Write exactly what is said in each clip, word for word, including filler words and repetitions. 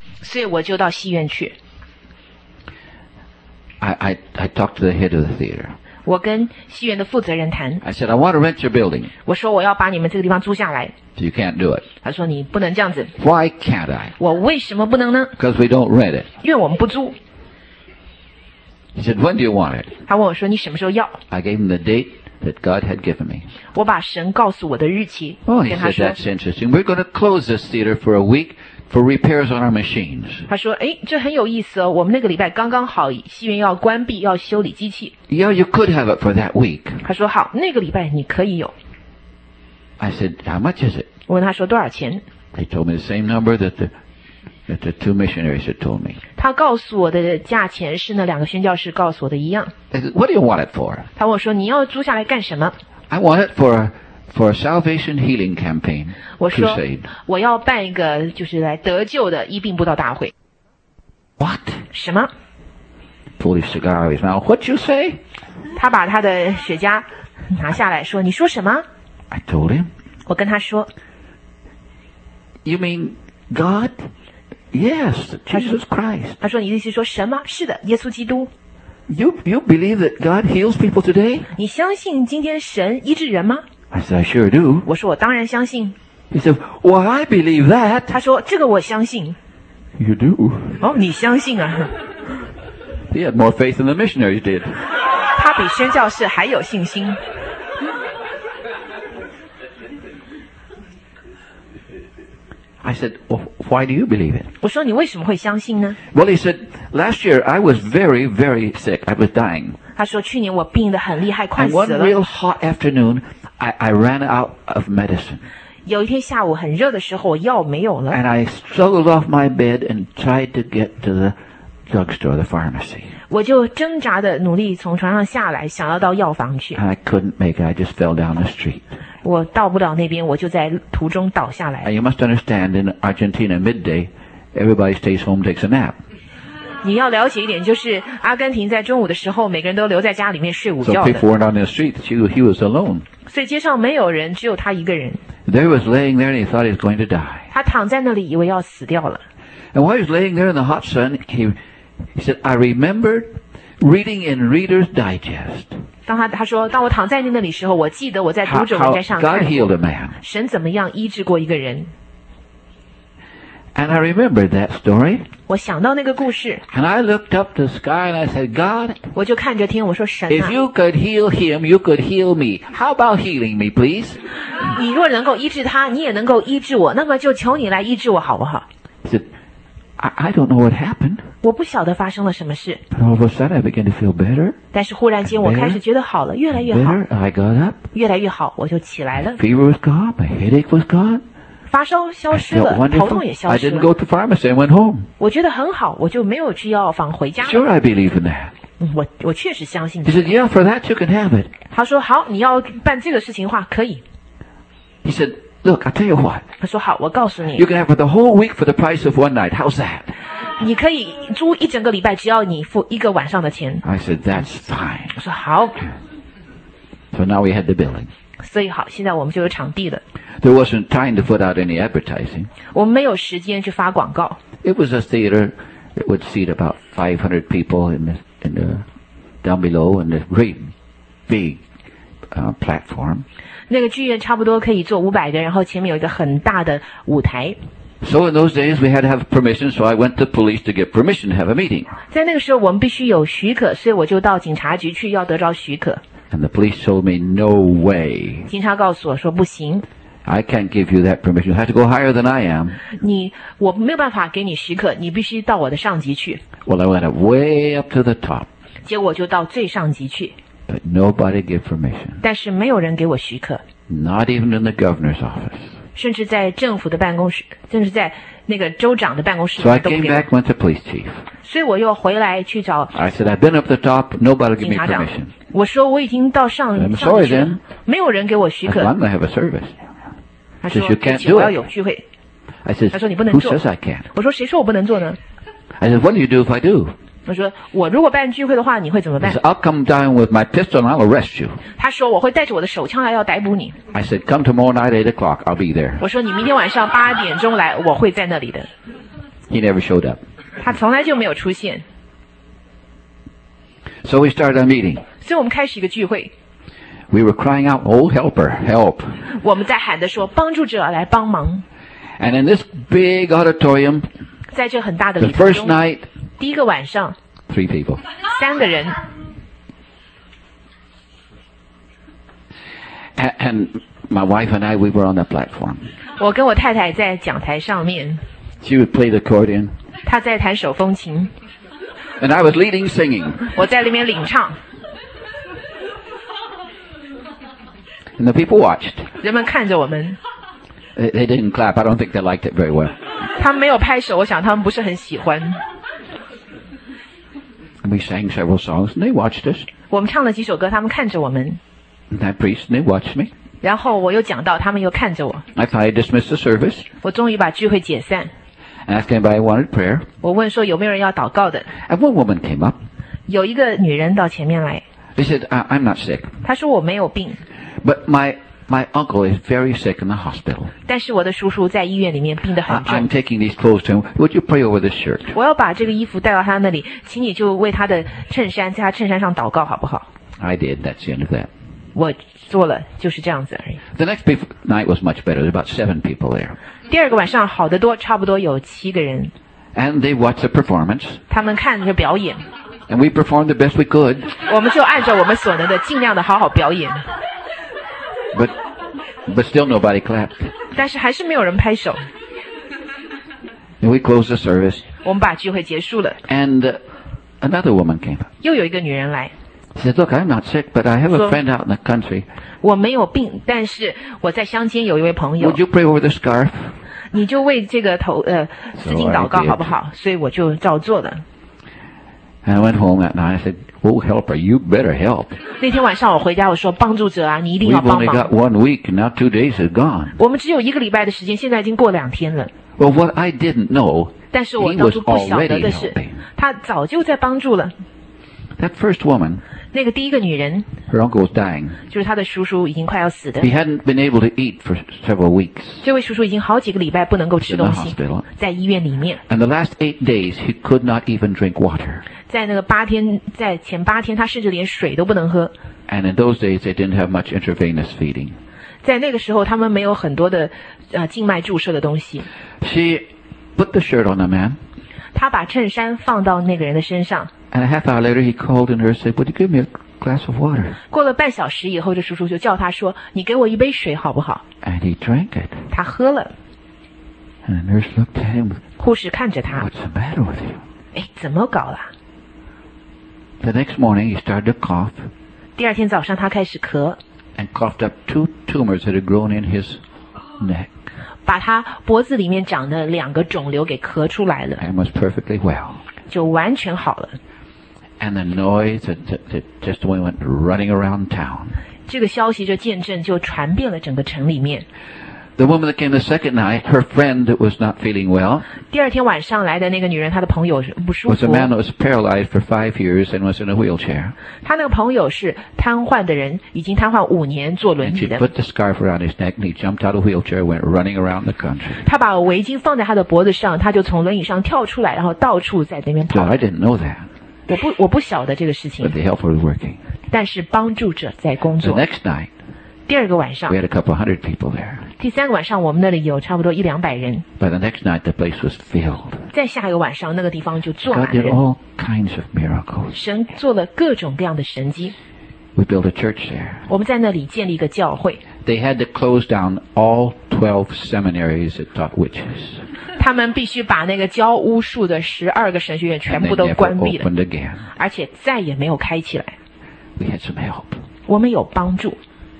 所以我就到戏院去。 I, I, I talked to the head of the theater. 我跟戏院的负责人谈。 I said, I want to rent your building. 我说我要把你们这个地方租下来。 You can't do it. 他说你不能这样子。 Why can't I? 我为什么不能呢？ Because we don't rent it. 因为我们不租。 He said, when do you want it? 他问我说你什么时候要？ I gave him the date that God had given me. 我把神告诉我的日期 Oh, he 跟他 said, 说。 that's interesting. We're going to close this theater for a week for repairs on our machines. 他说诶这很有意思哦，我们那个礼拜刚刚好戏院要关闭，要修理机器。 Yeah, you could have it for that week. 他说好，那个礼拜你可以有。 I said, how much is it? 我问他说多少钱？ They told me the same number that the, that the two missionaries had told me. 他告诉我的价钱是那两个宣教士告诉我的一样。 I said, what do you want it for? 他问我说你要租下来干什么？ I want it for a, for a salvation healing campaign 我说 crusade. 我要办一个就是来得救的医病布道大会。 What? 什么？ Pulled his cigar out of his mouth. What'd you say? 他把他的雪茄拿下来说你说什么？ I told him. 我跟他说 You mean God? Yes, Jesus Christ. 他说你的意思说什么？是的，耶稣基督。 You, you believe that God heals people today? 你相信今天神医治人吗？ I said, I sure do. 我说我当然相信。 He said, well, I believe that. 他说这个我相信。 You do? 哦，你相信啊？ He had more faith than the missionaries did. 他比宣教士还有信心。 I said, well, why do you believe it? 我说你为什么会相信呢？ Well, he said, last year I was very, very sick. I was dying. 他说去年我病得很厉害，快 And 死 one 了。 real hot afternoon, I, I ran out of medicine. 有一天下午很热的时候，我药没有了， And I struggled off my bed and tried to get to the drugstore, the pharmacy. 我就挣扎的努力从床上下来，想要到药房去。 And I couldn't make it. I just fell down the street. 我到不了那边，我就在途中倒下 And 来。 you must understand, in Argentina midday, everybody stays home, takes a nap. 你要了解一点，就是阿根廷在中午的时候，每个人都留在家里面睡午 So 觉 people 的， weren't on the street. He, he was alone. 所以街上没有人，只有他一个人。 There he was laying there, and he thought he was going to die. 他躺在那里，以为要死掉了。 And while he was laying there in the hot sun, he, he said, I remembered reading in Reader's Digest 当他他说，当我躺在那里时候，我记得我在 how, 读者 how 文摘上 God 看 healed 过 a man. 神怎么样医治过一个人。 And I remembered that story. 我想到那个故事， And I looked up to the sky and I said, God, 我就看着天，我说神 if 啊， you could heal him, you could heal me. How about healing me, please? 你若能够医治他，你也能够医治我，那么就求你来医治我好不好？ He said, I, I don't know what happened. 我不晓得发生了什么事， But all of a sudden I began to feel better, 但是忽然间我开始觉得好了，越来越好， better. I got up. 越来越好，我就起来了， Fever was gone. My headache was gone. 发烧消 I 失 felt 了，头 wonderful. 痛也消 I 失 didn't 了， go to pharmacy. I went home. 我觉得很好，我就没有去药房回家了。 Sure, I believe in that. 嗯我我确实相信 He 这 said, 个。 yeah, for that you can have it. 他说好，你要办这个事情的话可以。 He said, look, I'll tell you what. 他说好，我告诉 You 你， can have it the whole week for the price of one night. How's that? 你可以租一整个礼拜，只要你付一个晚上的钱。 I said, that's fine. 我说好， So now we had the building. 所以好，现在我们就有场地了。 There wasn't time to put out any advertising. 我们没有时间去发广告。 It was a theater that would seat about five hundred people in the, in the, down below in the great big uh, platform. 那个剧院差不多可以坐五百个人，然后前面有一个很大的舞台。 So in those days we had to have permission, so I went to police to get permission to have a meeting. 在那个时候，我们必须有许可，所以我就到警察局去要得着许可。 And the police told me, no way. 警察告诉我说不行， I can't give you that permission. You have to go higher than I am. 你我没有办法给你许可，你必须到我的上级去。 Well, I went up way up to the top, 结果我就到最上级去， but nobody gave permission. 但是没有人给我许可， Not even in the governor's office. 甚至在政府的办公室，甚至在那个州长的办公室 So I 都不 came 给我。 back, went to police chief. 所以我又回来去找 I said, I've been up the top. Nobody gave 警 me 察长 permission. 我说我已经到上 I'm 上 sorry 级去了 then. 没有人给我许 I said, 可。 I'm going to have a service. 他说 says you 对不 can't 起 do 我要 it. 有聚会。 I said, 他说你不能 who 做。 says I can't? 我说谁说我不能做呢？ I said, what do you do if I do? 我说我如果办聚会的话，你会怎么 He 办 said, I'll come down with my pistol and I'll arrest you. 他说我会带着我的手枪来要逮捕你。 I said, come tomorrow night, eight o'clock. I'll be there. 我说你明天晚上八点钟来，我会在那里的。 He never showed up. 他从来就没有出现。 So we started our meeting. 所以我们开始一个聚会， We were crying out, "Oh, helper, help." 我们在喊着说帮助者来帮忙。 And in this big auditorium, 在这很大的 the 礼堂 first 中， night, 第一个晚上 three people. 三个人， And, and my wife and I, we were on the platform. 我跟我太太在讲台上面， She would play the accordion, 她在弹手风琴， and I was leading singing. 我在那边领唱， And the people watched. 人们看着我们， They, they didn't clap. I don't think they liked it very well. 他们没有拍手，我想他们不是很喜欢。 And we sang several songs, and they watched us. 我们唱了几首歌，他们看着我们， And I preached, and they watched me. 然后我又讲到，他们又看着我。 I finally dismissed the service 我终于把聚会解散。 and asked anybody who wanted prayer. 我问说有没有人要祷告的？ And one woman came up. 有一个女人到前面来， They said, I- I'm not sick, 她说我没有病， but my, my uncle is very sick in the hospital. 但是我的叔叔在医院里面病得 I- 很 I'm 重。 taking these clothes to him. Would you pray over this shirt? 我要把这个衣服带到他那里，请你就为他的衬衫，在他衬衫上祷告好不好？ I did. That's the end of that. 我做了，就是这样子而已。 The next pe- night was much better. There were about seven people there. 第二个晚上好得多，差不多有七个人， And they watched the performance. 他们看着表演， And we performed the best we could. 我们就按照我们所能的，尽量的好好表演。 But, but still nobody clapped. 但是还是没有人拍手。 And we closed the service. 我们把聚会结束了， And uh, another woman came up. 又有一个女人来， She said, look, I'm not sick, but I have a So- friend out in the country. 我没有病，但是我在乡间有一位朋友 Would，you pray over the scarf? 你就为这个头呃丝巾祷告好不好？所以我就照做了。 And I went home that night. I said, oh, helper, you better help. 那天晚上我回家，我说帮助者啊，你一定要 We've 帮 only 忙。 got one week, and now two days is gone. 我们只有一个礼拜的时间，现在已经过两天了。 Well, what I didn't know, 但是我 he 当 was 初不晓得 already 的是 helping.， 他早就在帮助了。 That first woman, 那个第一个女人， her uncle was dying. 就是她的叔叔已经快要死的 He，hadn't been able to eat for several weeks 这位叔叔已经好几个礼拜不能够吃 in the 东西， hospital. 在医院里面， And the last eight days, he could not even drink water. 在那个八天，在前八天，他甚至连水都不能喝。 And in those days, they didn't have much intravenous feeding. 在那个时候，他们没有很多的呃静脉注射的东西。 She put the shirt on the man. 他把衬衫放到那个人的身上， And a half hour later, he called in her and said, would you give me a glass of water? 过了半小时以后，这叔叔就叫他说：“你给我一杯水好不好 And he drank it.？” 他喝了。 And the nurse looked at him. 护士看着他， What's the matter with you? 哎，怎么搞啦？ The next morning, he started to cough 第二天早上，他开始咳， and coughed up two tumors that had grown in his neck 把他脖子里面长的两个肿瘤给咳出来了， and was perfectly well. 就完全好了。 And the noise that, that, that just went running around town. 这个消息，这见证就传遍了整个城里面。 The woman that came the second night, her friend that was not feeling well, 第二天晚上来的那个女人，她的朋友是不舒 was a 服， man that was paralyzed for five years and was in a wheelchair. 她那个朋友是瘫痪的人，已经瘫痪五年，坐轮 And 椅 she 的。 put the scarf around his neck and he jumped out of the wheelchair and went running around the country. 她把围巾放在他的脖子上，他就从轮椅上跳出来，然后到处在那边 So 跑。 I didn't know that, 我不我不晓得这个事 but 情， the helper was working. 但是帮助者在工 The 作。 next night, 第二个晚上 we，had a couple hundred people there. 第三个晚上，我们那里有差不多一两百人。 By the next night, the place was filled. 再下一个晚上，那个地方就坐 God 满 did 人。 all kinds of miracles. 神做了各种各样的神迹。 We built a church there. 我们在那里建立一个教会， They had to close down all twelve seminaries that taught witches. 他们必须把那个教巫术的十二个神学院全 And 部 they 都 never 关闭了， opened again. 而且再也没有开起来。 We had some help. 我们有帮助，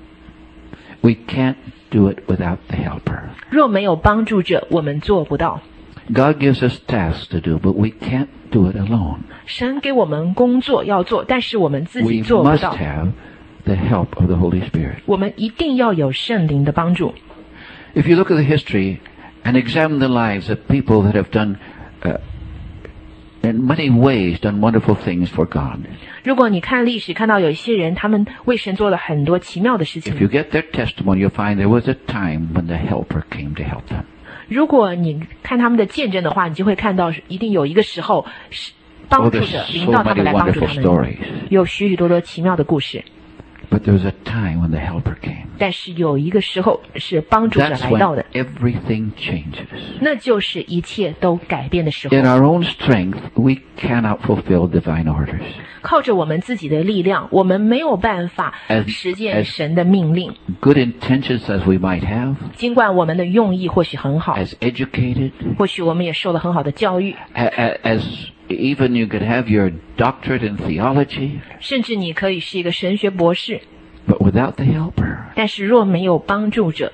We can't do it without the helper. 若没有帮助者，我们做不到。 God gives us tasks to do, but we can't do it alone. 神给我们工作要做，但是我们自己 We 做不 must 到。 have the help of the Holy Spirit. 我们一定要有圣灵的帮助。 If you look at the history and examine the lives of people that have done, uh, in many ways, done wonderful things for God. 如果你看历史，看到有一些人，他们为神做了很多奇妙的事 If you 情。 get their testimony, you'll find there was a time when the helper came to help them. 如果你看他们的见证的话，你就会看到一定有一个时候是帮助者领导他们来帮助他们，有许许多多奇妙的故事。 But there was a time when the helper came. 但是有一个时候是帮助者 That's 来到 when 的， everything changes. 那就是一切都改变的时候。 In our own strength, we cannot fulfill divine orders. 靠着我们自己的力量，我们没有办法 As- 实践神的命令。 Good intentions as we might have, 尽管我们的用意或许很好， as educated, 或许我们也受了很好的教育， a- a- as even you could have your doctorate in theology, 甚至你可以是一个神学博士， but without the helper, 但是若没有帮助者，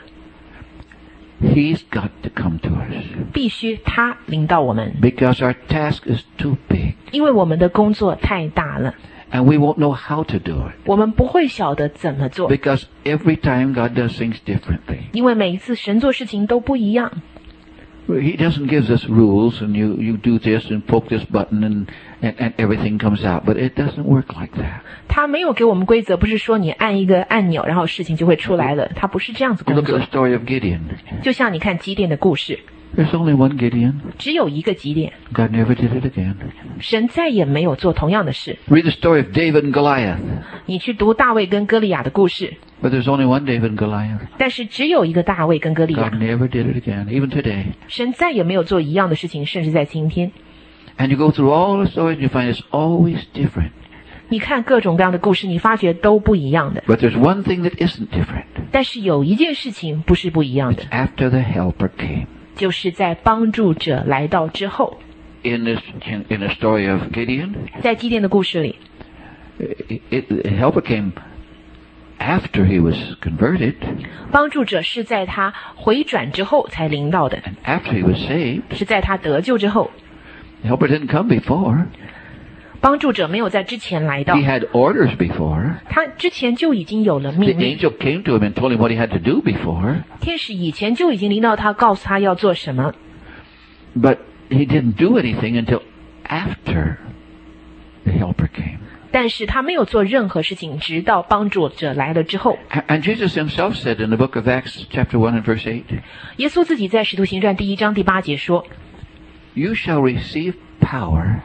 he's got to come to us. 必须他领导我们， Because our task is too big, 因为我们的工作太大了， and we won't know how to do it. 我们不会晓得怎么做， Because every time God does things differently. 因为每一次神做事情都不一样。 He doesn't give us rules and you, you do this and poke this button and, and, and everything comes out. But it doesn't work like that. 他没有给我们规则，不是说你按一个按钮，然后事情就会出来了。他不是这样子 You 工 look at 作 the。story of Gideon. 就像你看基甸的故事， There's only one Gideon. 只有一个基甸， God never did it again. 神再也没有做同样的事。 Read the story of David and Goliath. 你去读大卫跟歌利亚的故事， But there's only one David and Goliath. 但是只有一个大卫跟歌利 God 亚， never did it again, even today. 神再也没有做一样的事情，甚至在今天。 And you go through all the stories and you find it's always different. 你看各种各样的故事，你发觉都不一样的。 But there's one thing that isn't different. 但是有一件事情不是不一样的， After the helper came. 就是在帮助者来到之后， In this, in, in the story of Gideon, 在基甸的故事里， it, it, the helper came after he was converted, 帮助者是在他回转之后才临到的， and after he was saved. 是在他得救之后。 The helper didn't come before. 帮助者没有在之前来到 He，had orders before. 他之前就已经有了 The 命令。 angel came to him and told him what he had to do before, 天使以前就已经临到他，告诉他要做什么， but he didn't do anything until after the helper came. 但是他没有做任何事情，直到帮助者来了之后。 A- And Jesus himself said in the book of Acts, chapter one and verse eight, 耶稣自己在《使徒行传》第一章第八节说 "You shall receive power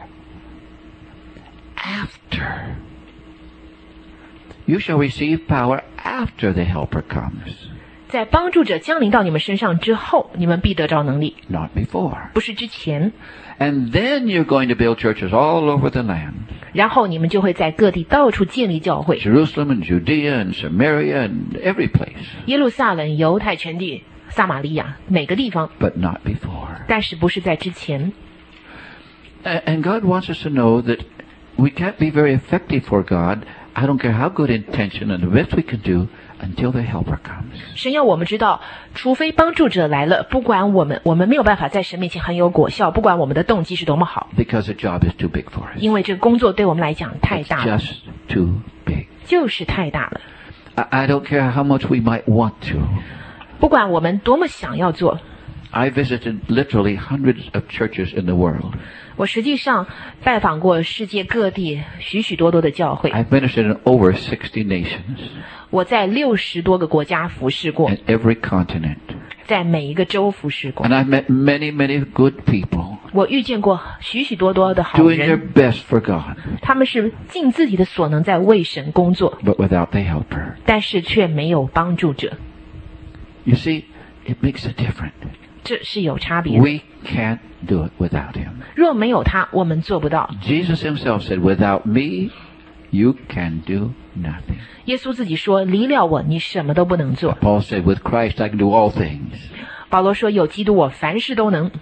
after. You shall receive power after the helper comes, 在帮助者降临到你们身上之后，你们必得着能力， not before. 不是之前。 And then you're going to build churches all over the land. 然后你们就会在各地到处建立教会， Jerusalem and Judea and Samaria and every place, 耶路撒冷、犹太全地、撒玛利亚，每个地方， but not before." 但是不是在之前。 A- And God wants us to know that we can't be very effective for God. I don't care how good intention and the best we can do until the helper comes. 神要我们知道，除非帮助者来了，不管我们，我们没有办法在神面前很有果效，不管我们的动机是多么好， Because the job is too big for us. 因为这个工作对我们来讲太 It's 大了， just too big. 就是太大了。 I, I don't care how much we might want to. 不管我们多么想要做， I visited literally hundreds of churches in the world. 我实际上拜访过世界各地许许多多的教会， I've ministered in over sixty nations 我在六十多个国家服侍过， and every continent. 在每一个州服侍过 And。I've met many, many good people 我遇见过许许多多的好 doing their 人， best for God, 他们是尽自己的所能在为神工作， but without the helper. 但是却没有帮助者， You see, it makes a difference. 这是有差别的。 We can't do it without him. 若没有他，我们做不到。 Jesus himself said, "Without me, you can do nothing." 耶稣自己说：“离了我，你什么都不能做。 Paul said, "With Christ, I can do all things." ” 保罗说：“有基督，我凡事都能。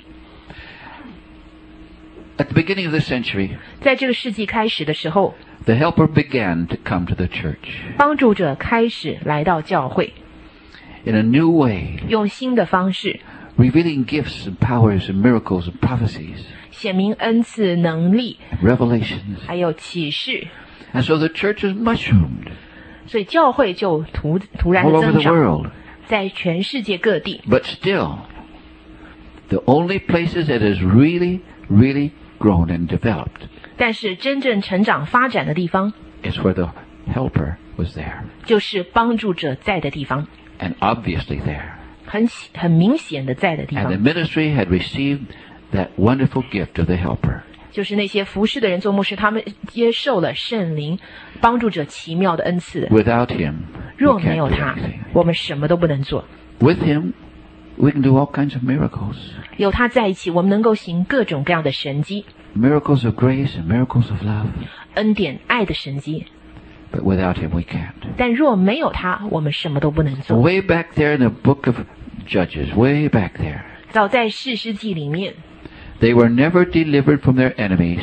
At the beginning of the century, ” 在这个世纪开始的时候， the helper began to come to the church 帮助者开始来到教会， in a new way, 用新的方式 revealing gifts and powers and miracles and prophecies 显明恩赐、能力， and revelations. 还有启示。 And so the church is mushroomed 所以教会就突突然 all 的 over 增 the 长， world. 在全世界各地。 But still, the only places it has really, really grown and developed 但是真正成长发展的地方， is where the helper was there. 就是帮助者在的地方， And obviously there. 很很明显的在的地 And 方。 the ministry had received that wonderful gift of the helper. 就是那些服侍的人做牧师，他们接受了圣灵帮助者奇妙的恩赐。 Without him, 若 we 没有 can't do 他， anything. 我们什么都不能做。 With him, we can do all kinds of miracles. 有他在一起，我们能够行各种各样的神迹， Miracles of grace and miracles of love. 恩典、爱的神迹。 But without him, we can't. 但若没有他，我们什么都不能做。 Way back there in the book of Judges, way back there, 早在士师记里面， they were never delivered from their enemies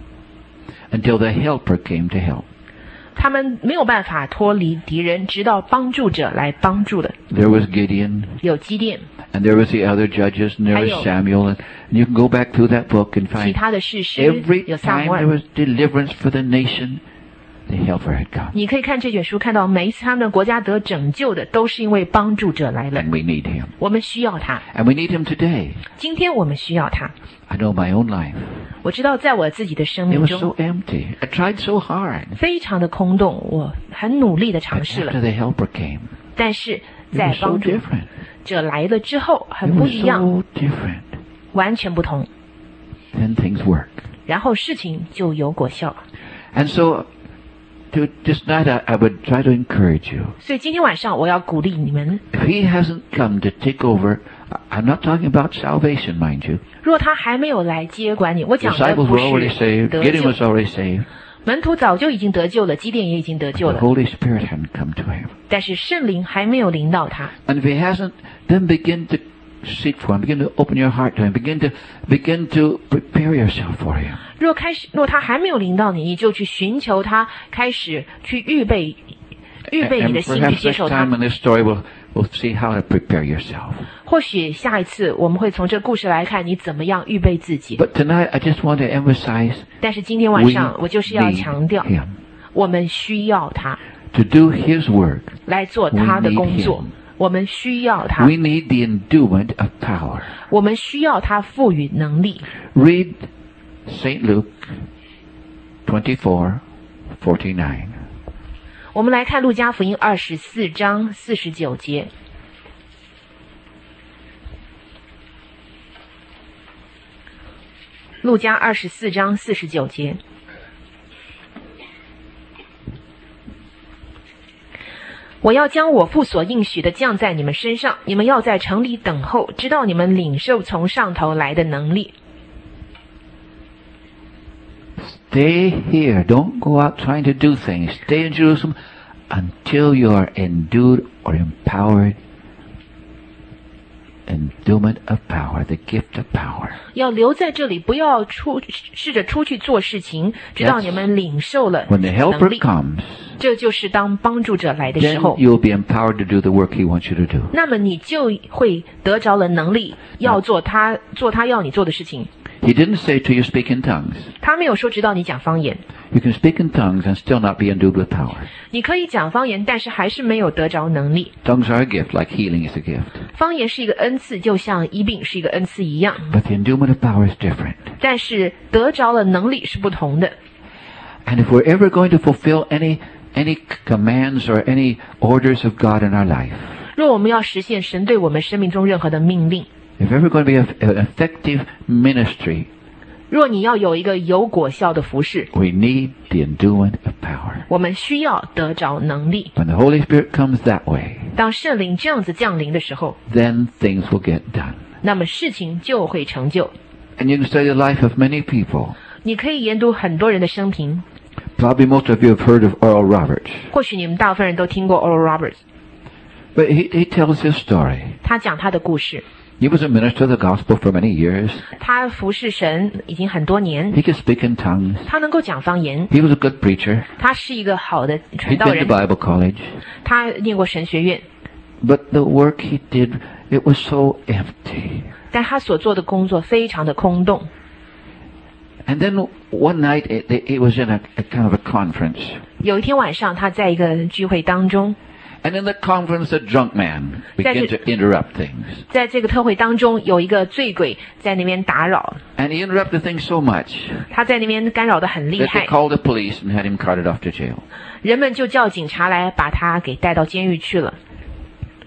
until the helper came to help. 他们没有办法脱离敌人，直到帮助者来帮助的。 There was Gideon, 有基甸， and there was the other judges, and there was 还有 Samuel, and you can go back through that book and 其 find 他的士师 every 有撒 time 母 there 耳。 was deliverance for the nation, the helper had come. 你可以看这卷书，看到每一次他们的国家得拯救的，都是因为帮助者来了。 And we need him. 我们需要他， And we need him today. 今天我们需要他。 I know my own life. 我知道，在我自己的生 It 命 was 中 so empty. I tried so hard. 非常的空洞，我很努力的 But 尝试 after 了， the helper came, 但是 it 在 was so 帮助 different. 者来了之后， It 很不 was 一样， so different. 完全不同， Then things work. 然后事情就有果效。 And so, to, this night I, I would try to encourage you. 所以今天晚上我要鼓励你们， If he hasn't come to take over, I- I'm not talking about salvation, mind you. 若他还没有来接管你，我讲的 Disciples 不 were already 是 saved. 得 Gideon 救， was already saved. 门徒早就已经得救了，基甸也已经得救 The 了， Holy Spirit hadn't come to him. 但是圣灵还没有临到他。 And if he hasn't, then begin to seek for him. Begin to open your heart to him. Begin to begin to prepare yourself for him. 若开始，若他还没有临到你，你就去寻求他，开始去预备，预备 And 你的心去 perhaps 接 next 受他 time。in this story we'll we'll see how to prepare yourself. 或许下一次我们会从这故事来看你怎么样预备自己。 But tonight I just want to emphasize 但是今天晚 we 上我就是要 need 强调， him. 我们需要他 To do his work, 来做他的工作 We need him.， 我们需要他， we need the endowment of power. 我们需要他赋予能力。 Read Saint Luke twenty-four forty-nine. 我们来看路加福音二十四章四十九节。路加二十四章四十九节。我要将我父所应许的降在你们身上，你们要在城里等候，直到你们领受从上头来的能力。 Stay here. Don't go out trying to do things. Stay in Jerusalem until you are endued or empowered. Endowment of power, the gift of power. 要留在这里，不要出试着出去做事情，直到你们领受了 When the 能 helper 力。 comes, 这就是当帮助者来的时 then 候， you'll be empowered to do the work he wants you to do. 那么你就会得着了能力，要做他做他要你做的事情。 He didn't say to you speak in tongues. 他没有说直到你讲方言， You can speak in tongues and still not be endued with power. 你可以讲方言，但是还是没有得着能力。 Tongues are a gift, like healing is a gift. 方言是一个恩赐，就像医病是一个恩赐一样， But the endowment of power is different. 但是得着了能力是不同的。 And if we're ever going to fulfill any any commands or any orders of God in our life, 若我们要实现神对我们生命中任何的命令， if ever going to be a, an effective ministry, 若你要有一个有果效的服事， we need the endowment of power. 我们需要得着能力。 When the Holy Spirit comes that way, 当圣灵这样子降临的时候， then things will get done. 那么事情就会成就。 And you can study the life of many people. 你可以研读很多人的生平， Probably most of you have heard of Oral Roberts. 或许你们大部分人都听过 Oral Roberts， But he, he tells his story. 他讲他的故事。 He was a minister of the gospel for many years. 他服侍神已经很多年， He could speak in tongues. 他能够讲方言， He was a good preacher. 他是一个好的传 He'd 道 been 人 to，Bible college. 他念过神学院， But the work he did, it was so empty. 但他所做的工作非常的空洞。 And then one night, it, it, it was in a, a kind of a conference. 有一天晚上，他在一个聚会当中， And in the conference, a drunk man began to interrupt things. 在这个特会当中，有一个醉鬼在那边打扰， And he interrupted things so much 他在那边干扰得很厉 that they 害， called the police and had him carted off to jail. 人们就叫警察来把他给带到监狱去了。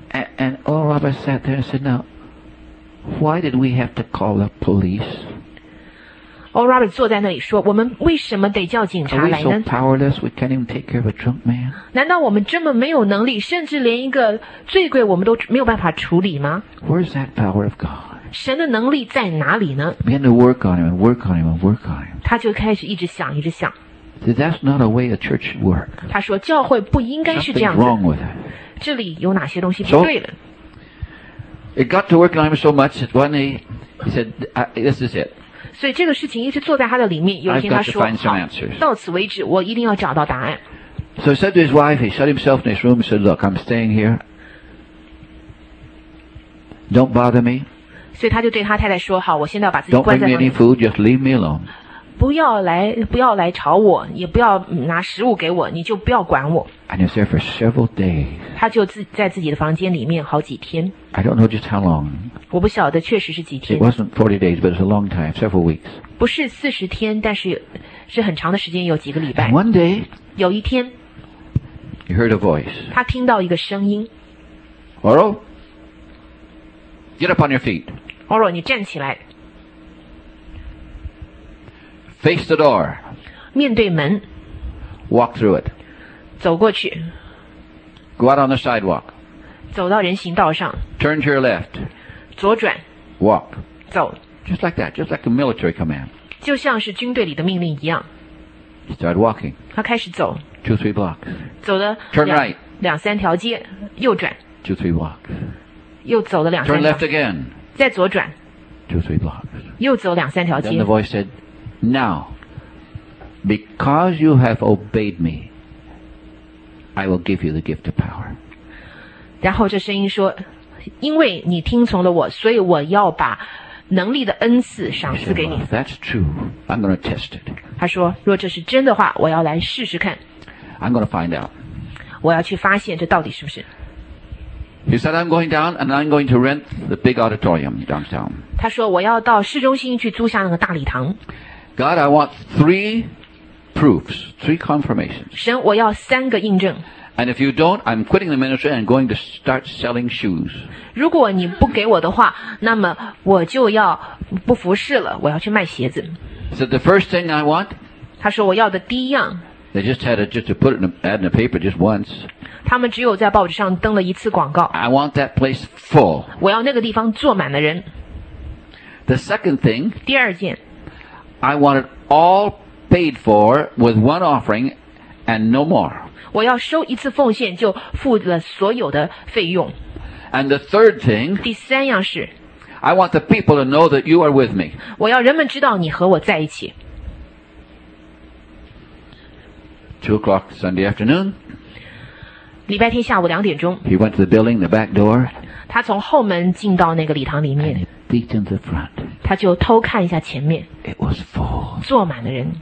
And, and Oral Roberts sat there and said, now, why did we have to call the police? Oral Roberts 坐在那里说，我们为什么得叫警察 Are we 来 so 呢？ powerless we can't even take care of a drunk man? 难道我们这么没有能力，甚至连一个醉鬼我们都没有办法处理吗？ Where's that power of God? 神的能力在哪里呢？ Begin to work on him and work on him and work on him. 他就开始一直想，一直想。 See, that's not a way a church should work. 他说，教会不应该是这 Something's 样子。 wrong with it. 这里有哪些东西不对了？ It got to work on him so much that one day he said, "This is it. 所以这个事情一直坐在他的里面。有一 I've 天他 got to 说：“ find some 好， answers." 到此为止，我一定要找到答案。” So he said to his wife, he shut himself in his room and said, "Look, I'm staying here. Don't bother me. 所以他就对他太太说：“好，我现在要把自己 Don't 关 bring 在 me 房 any 里， food. Just leave me alone." 不要来，不要来吵我，也不要拿食物给我，你就不要管我。” And he was there for several days. 他就自在自己的房间里面好几天， I don't know just how long. 我不晓得确实是几 It 天， wasn't forty days, but it was a long time, several weeks. 不是四十天，但是是很长的时间，有几个礼拜 And。one day, 有一天， he heard a voice. 他听到一个声音 Oro, get up on your feet. ：“Oro，你站起来， Face the door. 面对门， Walk through it. 走过去， Go out on the sidewalk. 走到人行道上， Turn to your left. 左转， Walk. 走， Just like that, just like a military command. 就像是军队里的命令一样。 He started walking. 他开始走， Two, three blocks. 走了 Turn 两 right. 两三条街，右转， Two, three blocks. 又走了两 Turn 三条 left，again. 再左转， Two, three blocks. 又走两三条 Then 街 the。voice said, "Now, because you have obeyed me, I will give you the gift of power." 然后这声音说：“因为你听从了我，所以我要把能力的恩赐赏 He 赐 said, 给 "Well, 你。 if that's true, I'm going to test it. ” 他说：“若这是真的话，我要来试试看， I'm going to find out." 我要去发现这到底是不是。” He said, "I'm going down and I'm going to rent the big auditorium downtown. 他说：“我要到市中心去租下那个大礼堂。 God, I want three proofs, three confirmations. 神，我要三个印证。 And if you don't, I'm quitting the ministry and going to start selling shoes." 如果你不给我的话，那么我就要不服侍了，我要去卖鞋子。” He said, "The first thing I want," 他说：“我要的第一样， they just had it just to put it in the, ad in the paper just once. 他们只有在报纸上登了一次广告。 I want that place full. 我要那个地方坐满了人。 The second thing, 第二件， I want it all paid for with one offering and no more. 我要收一次奉献就付了所有的费用。 And the third thing, 第三样是， I want the people to know that you are with me." 我要人们知道你和我在一起。 Two o'clock Sunday afternoon, 礼拜天下午两点钟， he went to the building, the back door, 他从后门进到那个礼堂里 and 面， he peeked into the front. 他就偷看一下前面， It was full. 坐满了人。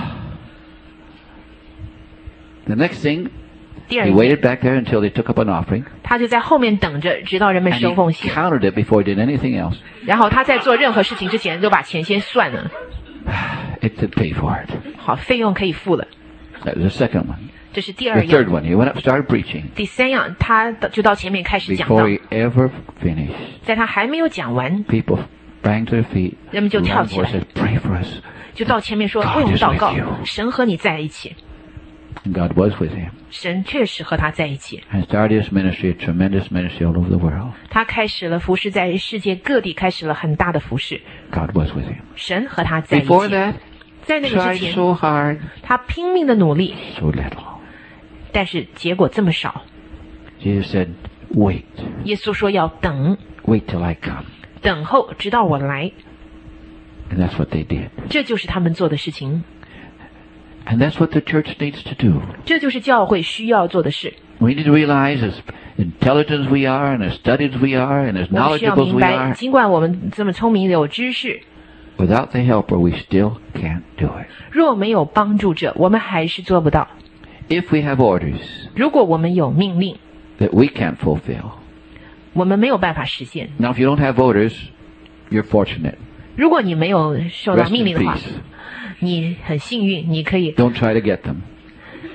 The next thing, 第二 he 件， waited back there until they took up an offering, 他就在后面等着，直到人们 and 收奉 he 献。 counted it before he did anything else. 然后他在做任何事情之前，就把钱先算了， It to pay for it. 好，费用可以付了。 That was the second one. 这是第 The 二 third 样。 one, he went up and started preaching 第三样，他就到前面开始讲道 before，he ever finished. 在他还没有讲完， People sprang to their feet, 人们就 ran 跳起 forward, 来， said, "Pray for us." 就到前面说 God 为我们 is 祷告 with you， 神和你在一起， And God was with him. 神确实和他在一起。 And started his ministry, a tremendous ministry all over the world. 他开始了服侍，在世界各地开始了很大的服侍， God was with him. 神和他在一 Before 起。 that, 在那个之 tried 前， so hard, 他拼命的努力， so little. 但是结果这么少。 Jesus said, "Wait, 耶稣说要等， wait till I come." 等候直到我来， And that's what they did. 这就是他们做的事情， And that's what the church needs to do. 这就是教会需要做的事。 We need to realize as intelligent as we are, and as studied as we are, and as 我们需要 knowledgeable as 明 we 白， are, 尽管我们这么聪明有知识， without the helper, we still can't do it. 若没有帮助者，我们还是做不到。 If we have orders 如果我们有命令， that we can't fulfill. 我们没有办法实现。 Now, if you don't have orders, you're fortunate. 如果你没有受到 Rest 命 in 令的话， peace. 你很幸运，你可以， Don't try to get them.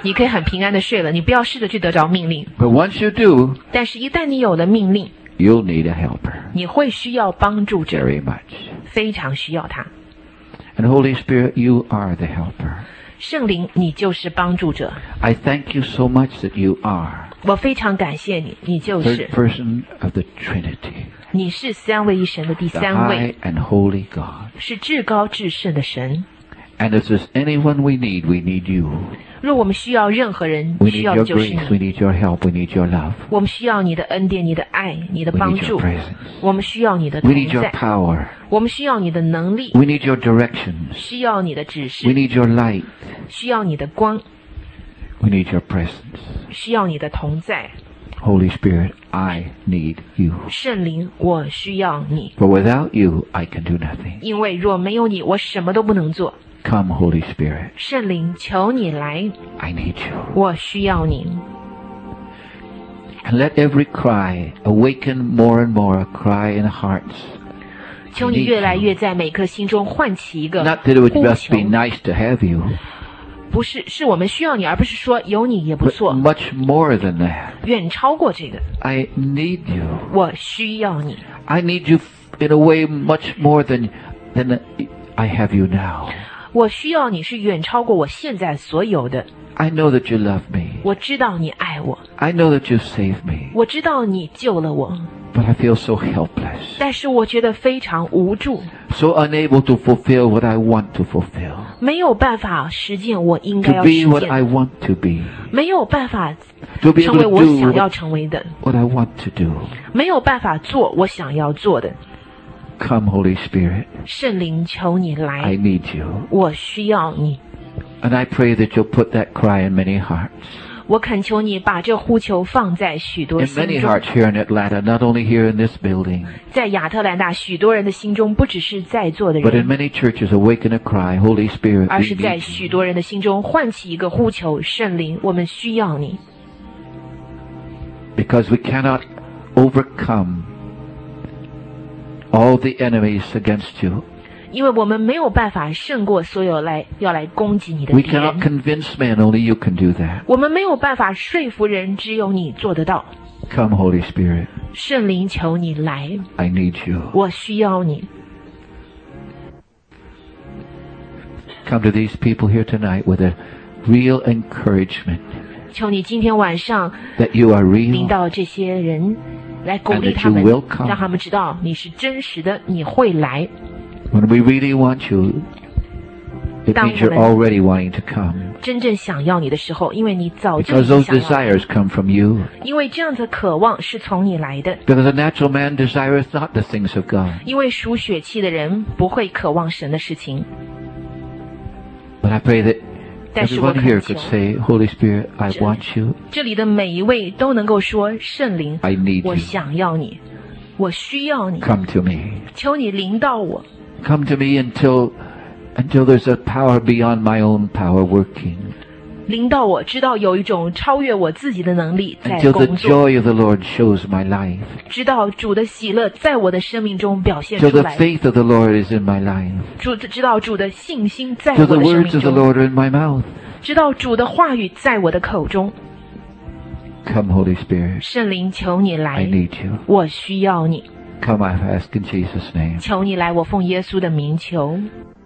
你可以很平安的睡了，你不要试着去得着命令。 But once you do, 但是一旦你有了命令， you'll need a helper. 你会需要帮助者， Very much. 非常需要他。 And Holy Spirit, you are the helper. 圣灵，你就是帮助者。 I thank you so much that you are 我非常感谢你，你就 the 是 third person of the Trinity, 你是三位一神的第 the 三位， high and holy God. 是至高至圣的神。 And if there's anyone we need, we need you. 若我们需要任何人， We 需 need 要 your 的就是 grace, we 你。 need your help, we need your love. 我们需要你的恩典、你的爱、你的 We 帮 need 助 your。presence. 我们需要你的 We 同 need your 在， power. 我们需要你的能力， We need your directions. 需要你的指 We 示， need your light. 需要你的光， We need your presence. 需要你的同在。 Holy Spirit, I need you. 圣灵，我需要你， For without you, I can do nothing. 因为若没有你，我什么都不能做。 Come, Holy Spirit, 圣灵，求你来， I need you. 我需要你。 And let every cry awaken more and more a cry in hearts. 求你越来越在每颗心中唤起一个 Not that it would 呼 just 求 be，nice to have you, 不是，是我们需要你，而不是说有你也不 but 错， much more than that. 远超过这个。 I need you. 我需要你， I need you in a way much more than, than I have you now. 我需要你是远超过我现在所有的。 I know that you love me. 我知道你爱我， I know that you saved me. 我知道你救了我， But I feel so helpless, 但是我觉得非常无助， so unable to fulfill what I want to fulfill, 没有办法实践我应该 to 要 be 实 what 践 I 的， want to be, 没有办法 to be 成 able 为 to 我 do 想要 what, 成为的， what I want to do. 没有办法做我想要做的。 Come, Holy Spirit, 圣灵，求你 I 来， need you. 我需要你。 And I pray that you'll put that cry in many hearts. 我恳求你把这呼求放在许多 In 心 many 中， hearts here in Atlanta, not only here in this building, 在亚特兰大许多人的心中，不只是在座的 but in 人， many churches awaken a cry, Holy Spirit, 而 we 是在 need 许 you. 多人的心中唤起一个呼求：圣灵，我们需要你， Because we cannot overcome all the enemies against you. 因为我们没有办法胜过所有来要来攻击你的 We 敌 cannot 人， convince men, only you can do that. 我们没有办法说服人，只有你做得到。 Come, Holy Spirit, 圣灵，求你来， I need you. 我需要你。 Come to these people here tonight with a real encouragement 求你今天晚上 that you are 领 real, 到这些人，来鼓 And 励 that 他们 you will，come. 让他们知道你是真实的，你会来。 when we really want you, it means you're already wanting to come. 真正想要你的时候，因为你早就 Because 已经 those 想要了， desires come from you. 因为这样的渴望是从你来的。 Because a natural man desireth not the things of God. 因为属血气的人不会渴望神的事情， But I pray that 但是我 everyone here 恳求 could say, Holy Spirit, I want you. 这里的每一位都能够说：圣灵， I need 我 you. 想要你，我需要你， Come to me. 求你临到我， Come to me until, until there's a power beyond my own power working. 临到我，知道有一种超越我自己的能力在 Until the 工作， joy of the Lord shows my life. 知道主的喜乐在我的生命中表现 Till 出 the 来， faith of the Lord is in my life. 主知道主的信心在 Till 我 the 的生 words 命 of the 中， Lord are in my mouth. 知道主的话语在我的口中。 Come, Holy Spirit. 圣灵，求你 I 来， need you. 我需要你， Come, I ask in Jesus' name. 求你来，我奉耶稣的名求。